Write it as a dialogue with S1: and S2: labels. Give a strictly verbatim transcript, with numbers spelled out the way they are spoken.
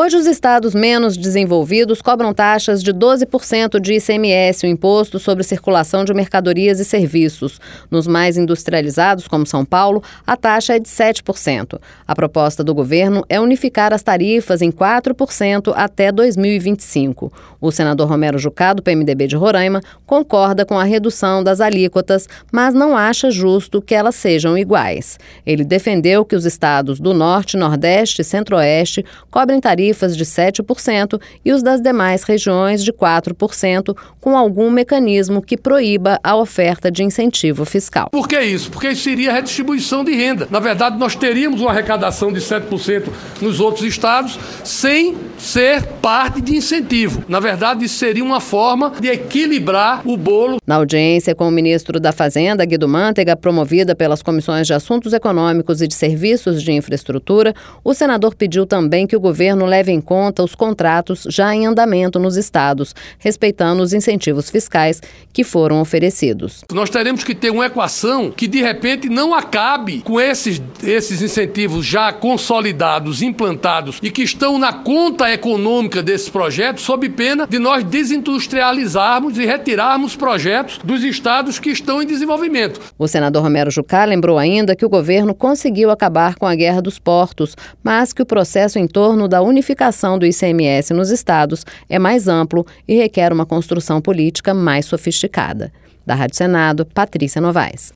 S1: Hoje, os estados menos desenvolvidos cobram taxas de doze por cento de I C M S, o Imposto sobre Circulação de Mercadorias e Serviços. Nos mais industrializados, como São Paulo, a taxa é de sete por cento. A proposta do governo é unificar as tarifas em quatro por cento até dois mil e vinte e cinco. O senador Romero Jucá, do P M D B de Roraima, concorda com a redução das alíquotas, mas não acha justo que elas sejam iguais. Ele defendeu que os estados do Norte, Nordeste e Centro-Oeste cobrem tarifas tarifas de sete por cento e os das demais regiões de quatro por cento, com algum mecanismo que proíba a oferta de incentivo fiscal.
S2: Por que isso? Porque isso seria redistribuição de renda. Na verdade, nós teríamos uma arrecadação de sete por cento nos outros estados sem ser parte de incentivo. Na verdade, isso seria uma forma de equilibrar o bolo.
S1: Na audiência com o ministro da Fazenda, Guido Mantega, promovida pelas comissões de Assuntos Econômicos e de Serviços de Infraestrutura, o senador pediu também que o governo leve em conta os contratos já em andamento nos estados, respeitando os incentivos fiscais que foram oferecidos.
S2: Nós teremos que ter uma equação que, de repente, não acabe com esses, esses incentivos já consolidados, implantados e que estão na conta econômica desses projetos, sob pena de nós desindustrializarmos e retirarmos projetos dos estados que estão em desenvolvimento.
S1: O senador Romero Jucá lembrou ainda que o governo conseguiu acabar com a guerra dos portos, mas que o processo em torno da unificação do I C M S nos estados é mais amplo e requer uma construção política mais sofisticada. Da Rádio Senado, Patrícia Novaes.